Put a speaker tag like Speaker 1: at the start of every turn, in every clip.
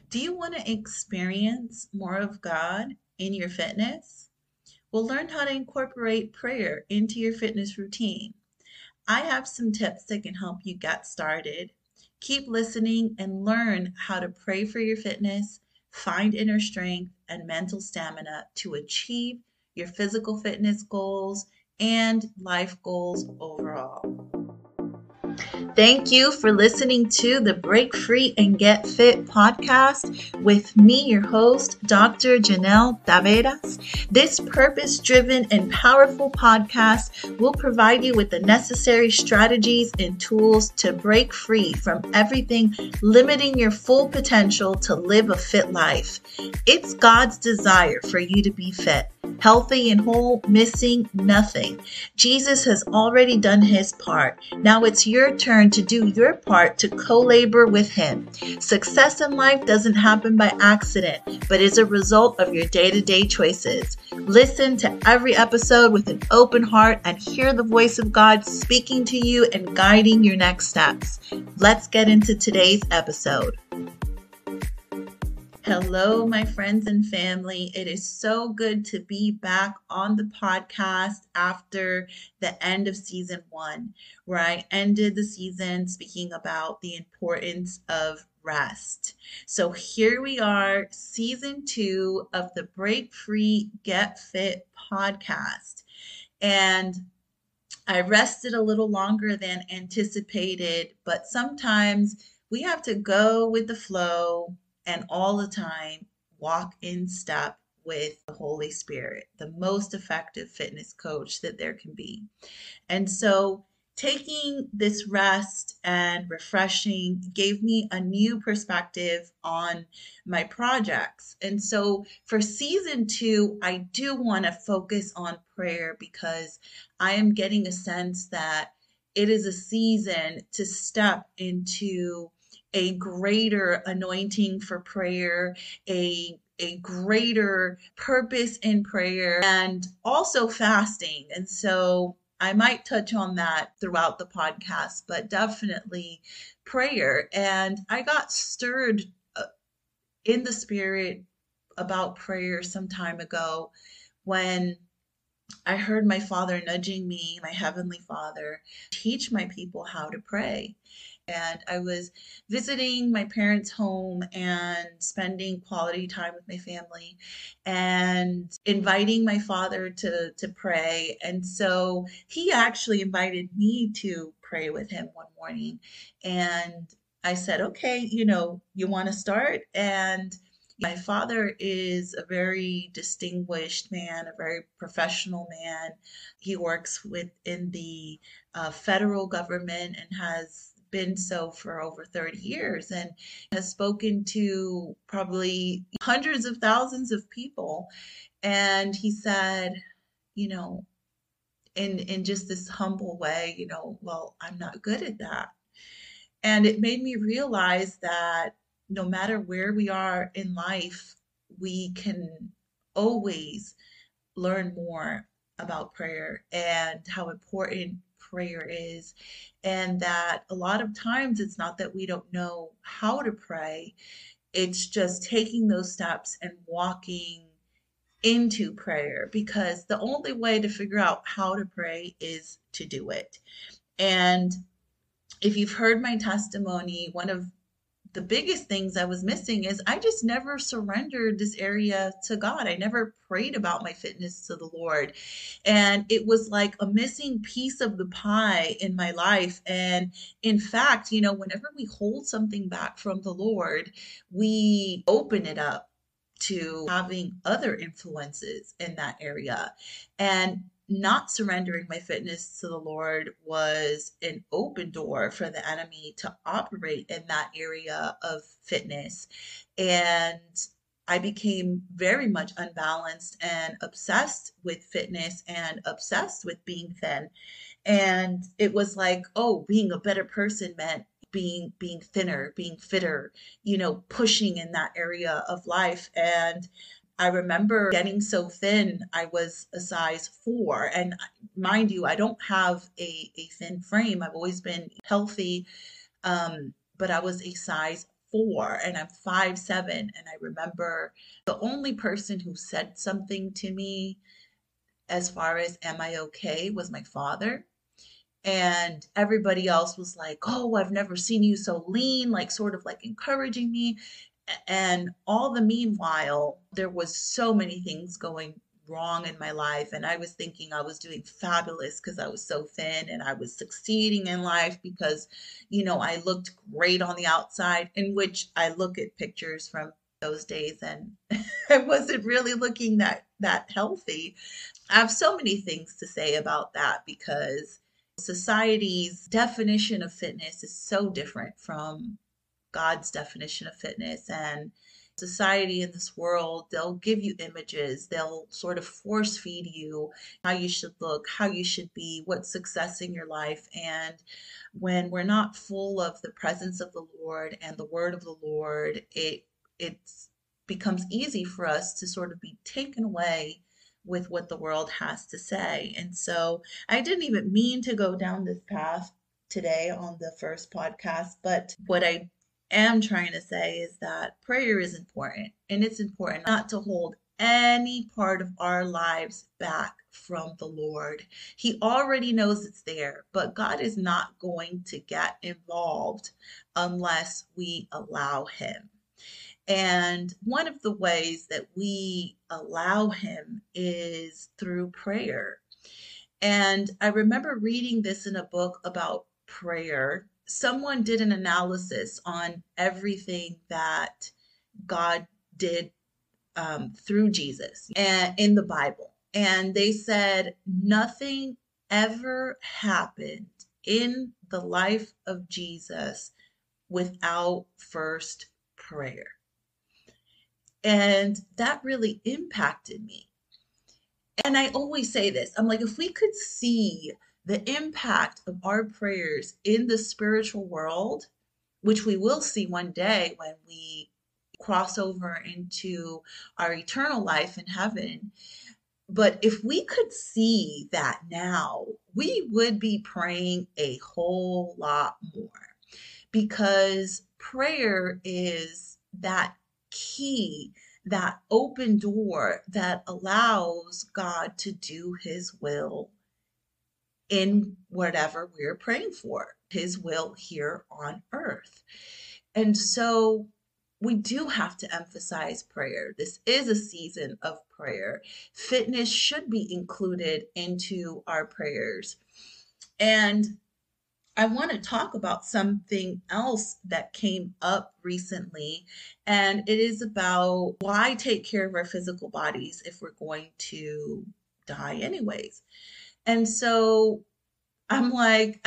Speaker 1: Do you want to experience more of God in your fitness? Well, learn how to incorporate prayer into your fitness routine. I have some tips that can help you get started. Keep listening and learn how to pray for your fitness, find inner strength and mental stamina to achieve your physical fitness goals and life goals overall. Thank you for listening to the Break Free and Get Fit podcast with me, your host, Dr. Janelle Taveras. This purpose driven and powerful podcast will provide you with the necessary strategies and tools to break free from everything limiting your full potential to live a fit life. It's God's desire for you to be fit, healthy and whole, missing nothing. Jesus has already done his part. Now it's your turn to do your part to co-labor with him. Success in life doesn't happen by accident, but is a result of your day-to-day choices. Listen to every episode with an open heart and hear the voice of God speaking to you and guiding your next steps. Let's get into today's episode. Hello, my friends and family. It is so good to be back on the podcast after the end of season 1, where I ended the season speaking about the importance of rest. So here we are, season 2 of the Break Free, Get Fit podcast. And I rested a little longer than anticipated, but sometimes we have to go with the flow and all the time walk in step with the Holy Spirit, the most effective fitness coach that there can be. And so taking this rest and refreshing gave me a new perspective on my projects. And so for season 2, I do want to focus on prayer because I am getting a sense that it is a season to step into a greater anointing for prayer, a greater purpose in prayer, and also fasting. And so I might touch on that throughout the podcast, but definitely prayer. And I got stirred in the spirit about prayer some time ago when I heard my Father nudging me, my Heavenly Father, teach my people how to pray. And I was visiting my parents' home and spending quality time with my family and inviting my father to pray. And so he actually invited me to pray with him one morning. And I said, okay, you want to start? And my father is a very distinguished man, a very professional man. He works within the federal government and has been so for over 30 years and has spoken to probably hundreds of thousands of people. And he said, you know, in just this humble way, well, I'm not good at that. And it made me realize that no matter where we are in life, we can always learn more about prayer and how important prayer is. And that a lot of times it's not that we don't know how to pray, it's just taking those steps and walking into prayer because the only way to figure out how to pray is to do it. And if you've heard my testimony, one of the biggest things I was missing is I just never surrendered this area to God. I never prayed about my fitness to the Lord. And it was like a missing piece of the pie in my life. And in fact, whenever we hold something back from the Lord, we open it up to having other influences in that area. And not surrendering my fitness to the Lord was an open door for the enemy to operate in that area of fitness. And I became very much unbalanced and obsessed with fitness and obsessed with being thin. And it was like, oh, being a better person meant being thinner, being fitter, pushing in that area of life. And I remember getting so thin, I was a size 4. And mind you, I don't have a thin frame. I've always been healthy, but I was a size 4 and I'm 5'7", and I remember the only person who said something to me as far as am I okay was my father. And everybody else was like, oh, I've never seen you so lean, like sort of like encouraging me. And all the meanwhile, there was so many things going wrong in my life. And I was thinking I was doing fabulous because I was so thin, and I was succeeding in life because, I looked great on the outside, in which I look at pictures from those days and I wasn't really looking that healthy. I have so many things to say about that because society's definition of fitness is so different from God's definition of fitness. And society in this world, they'll give you images, they'll sort of force feed you how you should look, how you should be, what's success in your life. And when we're not full of the presence of the Lord and the word of the Lord, it becomes easy for us to sort of be taken away with what the world has to say. And so I didn't even mean to go down this path today on the first podcast, but what I am trying to say is that prayer is important, and it's important not to hold any part of our lives back from the Lord. He already knows it's there, but God is not going to get involved unless we allow Him. And one of the ways that we allow Him is through prayer. And I remember reading this in a book about prayer. Someone did an analysis on everything that God did through Jesus and in the Bible. And they said nothing ever happened in the life of Jesus without first prayer. And that really impacted me. And I always say this, I'm like, if we could see the impact of our prayers in the spiritual world, which we will see one day when we cross over into our eternal life in heaven. But if we could see that now, we would be praying a whole lot more, because prayer is that key, that open door that allows God to do His will in whatever we're praying for, His will here on earth. And so we do have to emphasize prayer. This is a season of prayer. Fitness should be included into our prayers. And I want to talk about something else that came up recently, and it is about why take care of our physical bodies if we're going to die anyways. And so I'm like,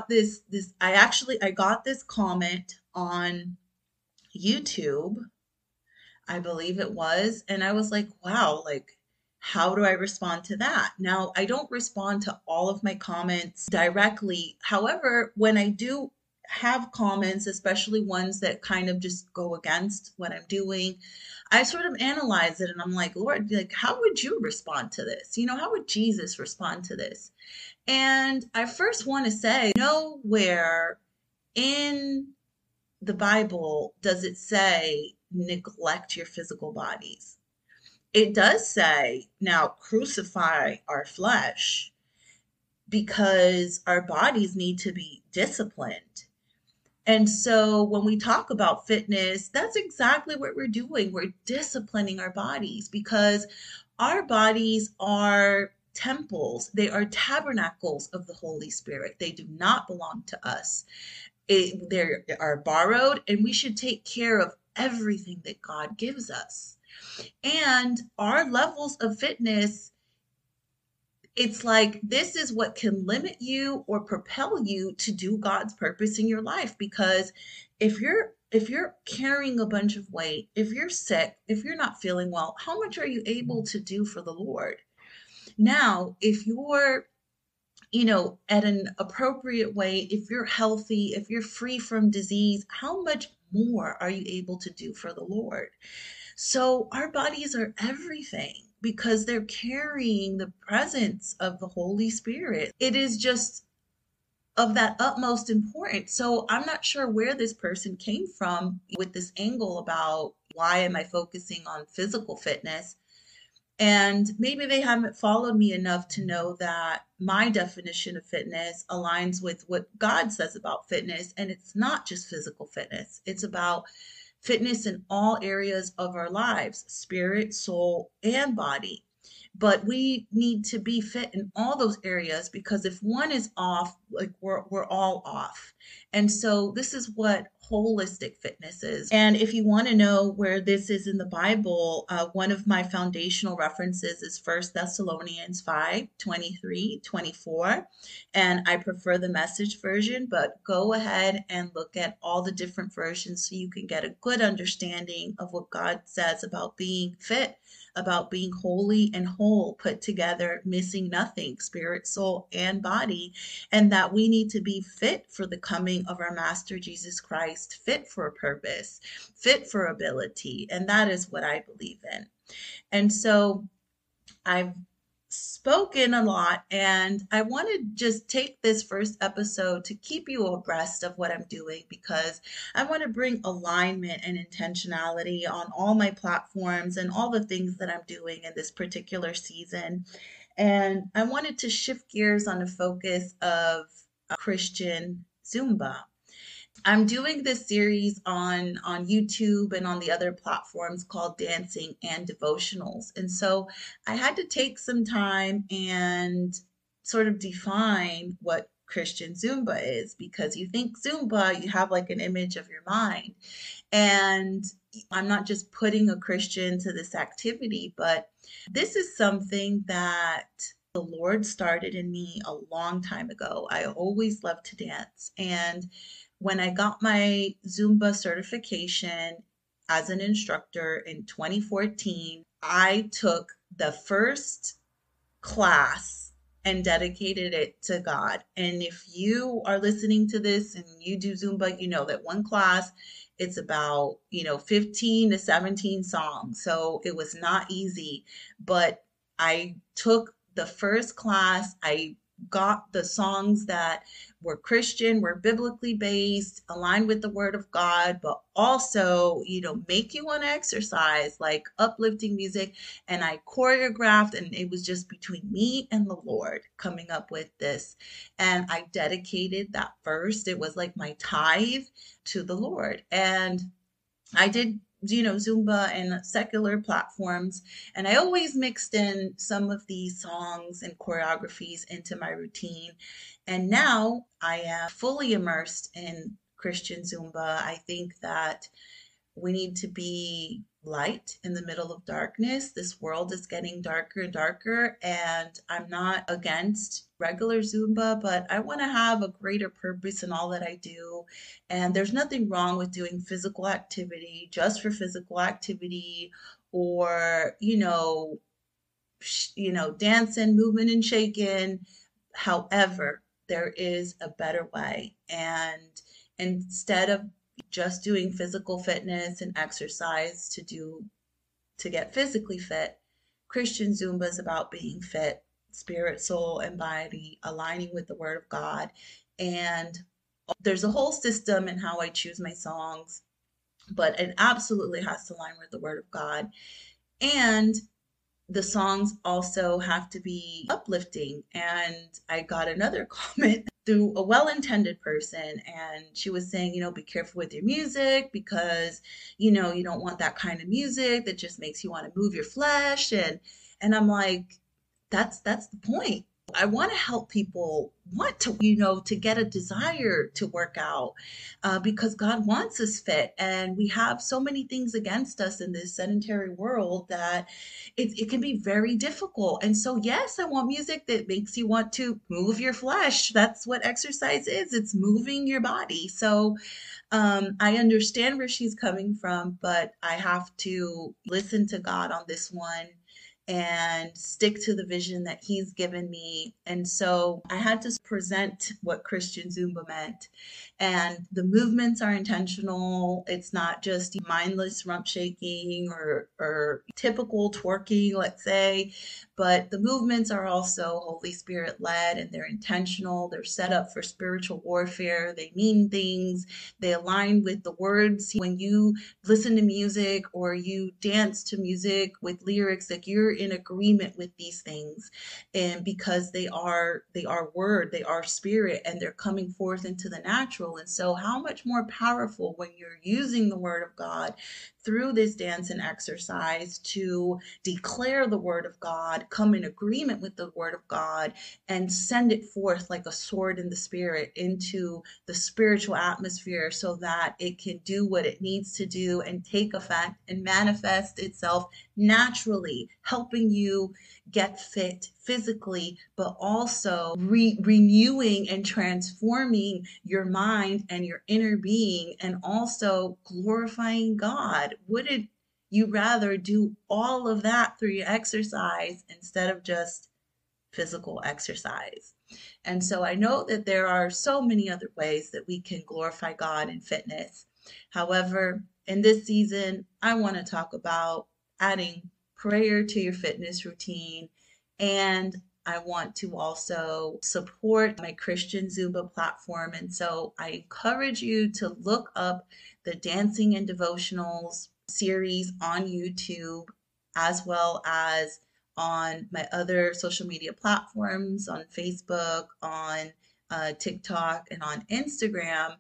Speaker 1: I got this comment on YouTube, I believe it was, and I was like, wow, like, how do I respond to that? Now, I don't respond to all of my comments directly. However, when I do have comments, especially ones that kind of just go against what I'm doing, I sort of analyze it and I'm like, Lord, like, how would you respond to this? How would Jesus respond to this? And I first want to say, nowhere in the Bible does it say neglect your physical bodies. It does say now crucify our flesh, because our bodies need to be disciplined. And so when we talk about fitness, that's exactly what we're doing. We're disciplining our bodies, because our bodies are temples, they are tabernacles of the Holy Spirit. They do not belong to us. They are borrowed, and we should take care of everything that God gives us. And our levels of fitness, it's like this is what can limit you or propel you to do God's purpose in your life. Because if you're carrying a bunch of weight, if you're sick, if you're not feeling well, how much are you able to do for the Lord? Now, if you're at an appropriate weight, if you're healthy, if you're free from disease, how much more are you able to do for the Lord? So our bodies are everything, because they're carrying the presence of the Holy Spirit. It is just of that utmost importance. So I'm not sure where this person came from with this angle about why am I focusing on physical fitness. And maybe they haven't followed me enough to know that my definition of fitness aligns with what God says about fitness. And it's not just physical fitness, it's about fitness in all areas of our lives, spirit, soul, and body. But we need to be fit in all those areas, because if one is off, like we're all off. And so this is what holistic fitness is. And if you want to know where this is in the Bible, one of my foundational references is First Thessalonians 5:23-24. And I prefer the Message version, but go ahead and look at all the different versions so you can get a good understanding of what God says about being fit, about being holy and whole, put together, missing nothing, spirit, soul, and body, and that we need to be fit for the coming of our Master Jesus Christ, fit for a purpose, fit for ability. And that is what I believe in. And so I've spoken a lot, and I want to just take this first episode to keep you abreast of what I'm doing, because I want to bring alignment and intentionality on all my platforms and all the things that I'm doing in this particular season. And I wanted to shift gears on the focus of Christian Zumba. I'm doing this series on YouTube and on the other platforms called Dancing and Devotionals. And so I had to take some time and sort of define what Christian Zumba is, because you think Zumba, you have like an image of your mind. And I'm not just putting a Christian to this activity, but this is something that the Lord started in me a long time ago. I always loved to dance. And when I got my Zumba certification as an instructor in 2014, I took the first class and dedicated it to God. And if you are listening to this and you do Zumba, you know that one class, it's about, 15 to 17 songs. So it was not easy, but I took the first class. I got the songs that were Christian, were biblically based, aligned with the word of God, but also, make you want to exercise, like uplifting music. And I choreographed, and it was just between me and the Lord coming up with this. And I dedicated that first. It was like my tithe to the Lord. And I did, Zumba and secular platforms. And I always mixed in some of these songs and choreographies into my routine. And now I am fully immersed in Christian Zumba. I think that we need to be light in the middle of darkness. This world is getting darker and darker, and I'm not against regular Zumba, but I want to have a greater purpose in all that I do. And there's nothing wrong with doing physical activity just for physical activity, or, dancing, moving and shaking. However, there is a better way. And instead of just doing physical fitness and exercise to get physically fit, Christian Zumba is about being fit, spirit, soul, and body, aligning with the word of God. And there's a whole system in how I choose my songs, but it absolutely has to align with the word of God. And the songs also have to be uplifting. And I got another comment through a well-intended person, and she was saying, be careful with your music, because, you don't want that kind of music that just makes you want to move your flesh. And I'm like, that's the point. I want to help people want to, to get a desire to work out, because God wants us fit. And we have so many things against us in this sedentary world that it can be very difficult. And so, yes, I want music that makes you want to move your flesh. That's what exercise is. It's moving your body. So I understand where she's coming from, but I have to listen to God on this one and stick to the vision that he's given me. And so I had to present what Christian Zumba meant. And the movements are intentional. It's not just mindless rump shaking or typical twerking, let's say, but the movements are also Holy Spirit led, and they're intentional. They're set up for spiritual warfare. They mean things. They align with the words. When you listen to music or you dance to music with lyrics, like you're in agreement with these things, and because they are word, they are spirit, and they're coming forth into the natural. And so how much more powerful when you're using the word of God through this dance and exercise to declare the word of God, come in agreement with the word of God, and send it forth like a sword in the spirit into the spiritual atmosphere so that it can do what it needs to do and take effect and manifest itself naturally, helping you get fit physically, but also renewing and transforming your mind and your inner being, and also glorifying God. Wouldn't you rather do all of that through your exercise instead of just physical exercise? And so I know that there are so many other ways that we can glorify God in fitness. However, in this season, I want to talk about adding prayer to your fitness routine, and I want to also support my Christian Zumba platform. And so I encourage you to look up the Dancing and Devotionals series on YouTube, as well as on my other social media platforms, on Facebook, on TikTok, and on Instagram.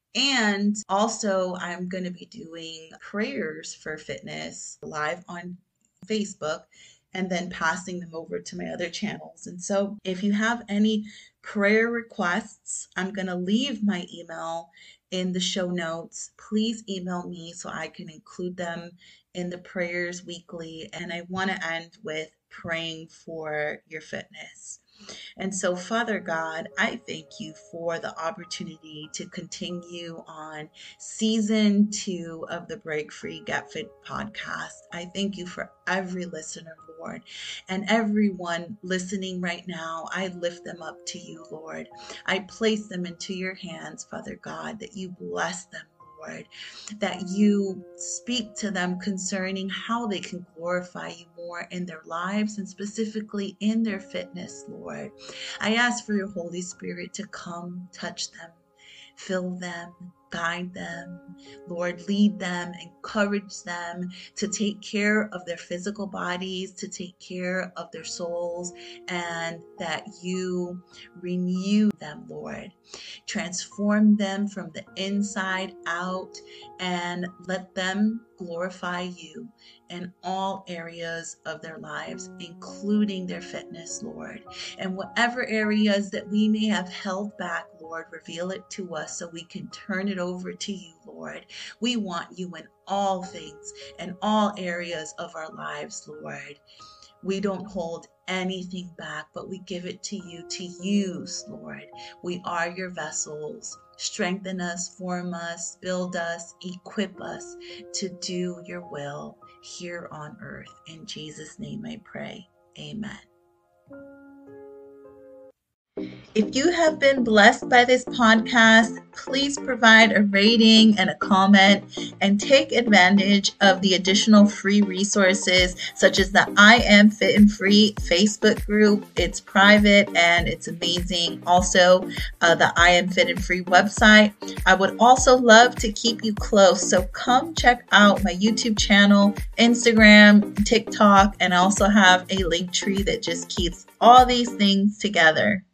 Speaker 1: And also, I'm going to be doing prayers for fitness live on Facebook and then passing them over to my other channels. And so if you have any prayer requests, I'm going to leave my email in the show notes. Please email me so I can include them in the prayers weekly. And I want to end with praying for your fitness. And so, Father God, I thank you for the opportunity to continue on season 2 of the Break Free Get Fit podcast. I thank you for every listener, Lord, and everyone listening right now. I lift them up to you, Lord. I place them into your hands, Father God, that you bless them, Lord, that you speak to them concerning how they can glorify you more in their lives and specifically in their fitness, Lord. I ask for your Holy Spirit to come, touch them, fill them, guide them, Lord, lead them, encourage them to take care of their physical bodies, to take care of their souls, and that you renew them, Lord. Transform them from the inside out and let them glorify you in all areas of their lives, including their fitness, Lord. And whatever areas that we may have held back, Lord, reveal it to us so we can turn it over to you, Lord. We want you in all things and all areas of our lives, Lord. We don't hold anything back, but we give it to you to use, Lord. We are your vessels. Strengthen us, form us, build us, equip us to do your will here on earth. In Jesus' name I pray. Amen. If you have been blessed by this podcast, please provide a rating and a comment and take advantage of the additional free resources such as the I Am Fit and Free Facebook group. It's private and it's amazing. Also, the I Am Fit and Free website. I would also love to keep you close, so come check out my YouTube channel, Instagram, TikTok, and I also have a link tree that just keeps all these things together.